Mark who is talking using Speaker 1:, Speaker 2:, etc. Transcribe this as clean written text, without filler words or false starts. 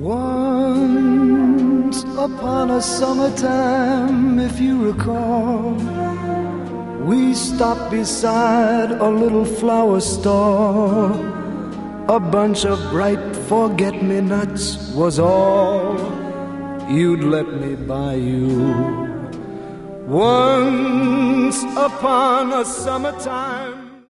Speaker 1: Once upon a summertime, if you recall, we stopped beside a little flower store. A bunch of bright forget-me-nots was all you'd let me buy you. Once upon a summertime.